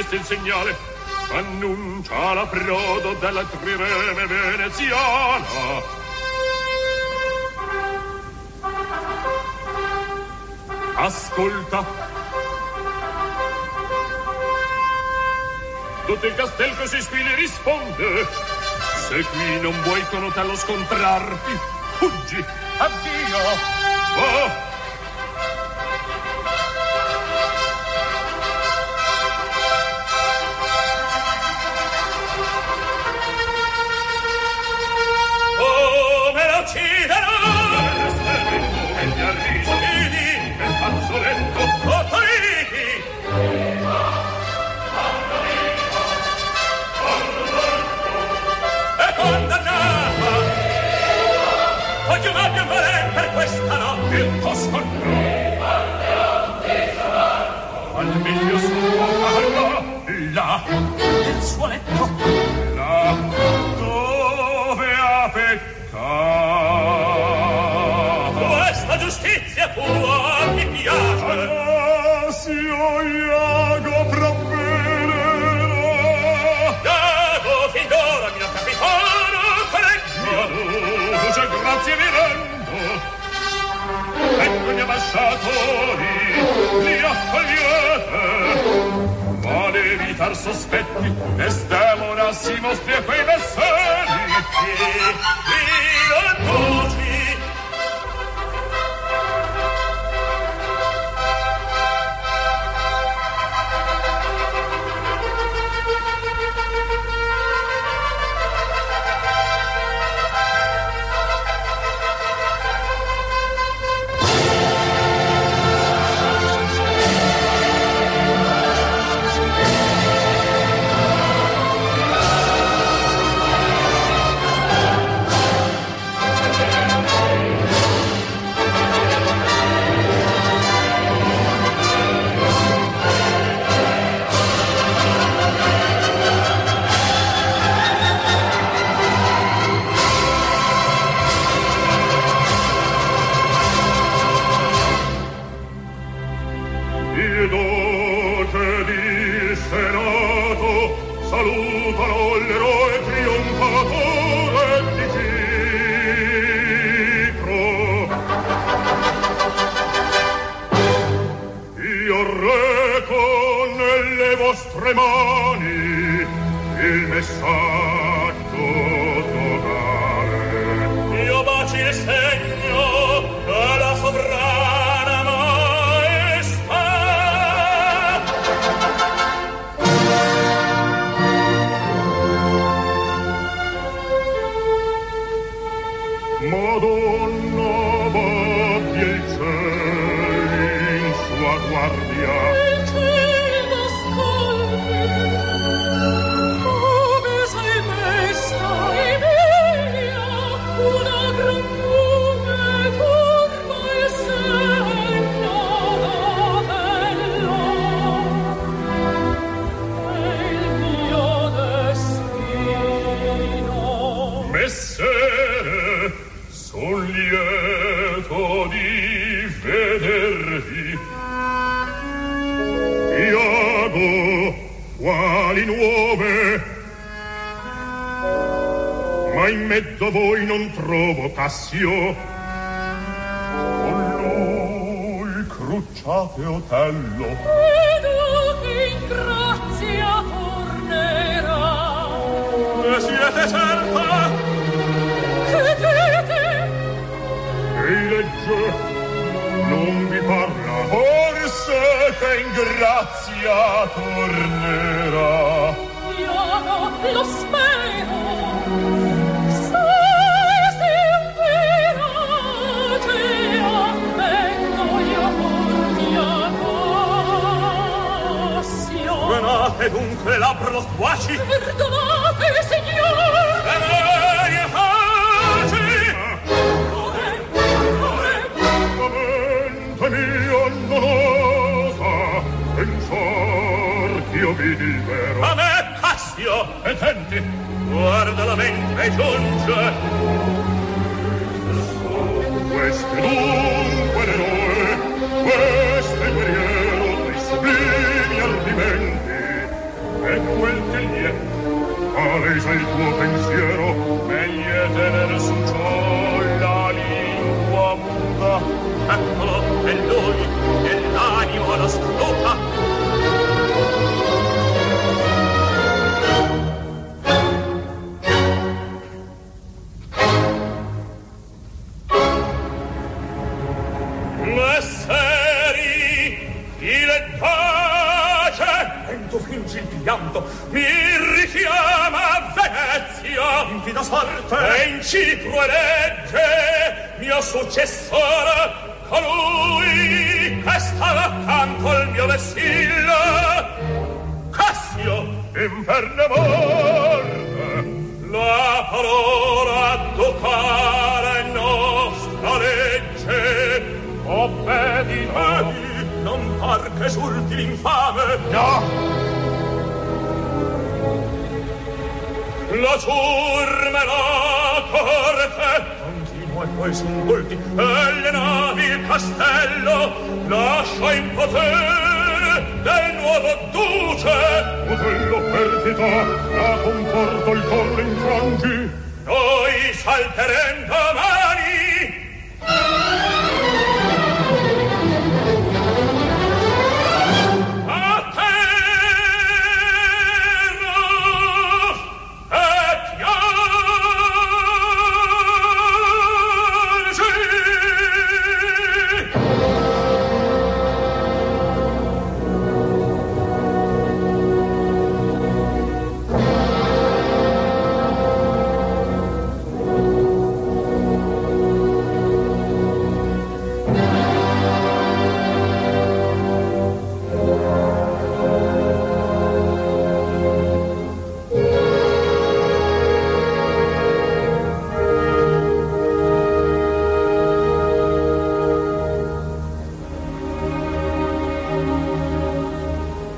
questo è il segnale. Annuncia l'approdo della trireme veneziana. Ascolta. Tutto il castel così squilli risponde. Se qui non vuoi con Otello scontrarti, fuggi. Addio. Va. Al meglio là, nel suo letto, là dove ha peccato. Questa giustizia tua mi piace. Anasio Iago provvederà. Iago fin d'ora mio capitano correggio. Duce grazie vi rendo. Ecco gli ambasciatori, li accogliete. Vuole evitar sospetti, Desdemona si mostri a quei messeri. Io annuci. Vostre mani il messaggio totale. Io baci il segno della sovrana maestà. Madonna babbia il cielo in sua guardia. Messere, son lieto di vedervi. Iago, quali nuove? Ma in mezzo a voi non trovo Cassio. Con lui Cruciate Otello. Vedo che in grazia tornerà. Ne siete certa? Che dite? Ehi, legge, non vi parla. Forse che in grazia tornerà. Io lo spero. Venate dunque labbro squaci. Perdonate, signor. E voi paci. Mente mia non osa pensar ch'io vidi il vero. A me, Cassio. E senti, guarda la mente e giunge. Queste dunque l'eroe, questo il guerriero dei sublimi ardimenti. è quel che gli è. Palesa il tuo pensiero, meglio tenere su ciò la lingua muta. Eccolo, è lui, e l'animo lo scruta. Fingi il pianto, mi richiama a Venezia, infida sorte, e incipro elegge mio successore, colui che stava accanto al mio vessillo. Cassio, inferno morte, la parola ducale nostra legge. Obbedi, non par che esulti l'infame. No! La ciurma e la corte continua i tuoi singolti e le navi il castello lascia in potere del nuovo duce. Modello perdita, la conforto il cor infrangi. Noi salteremo domani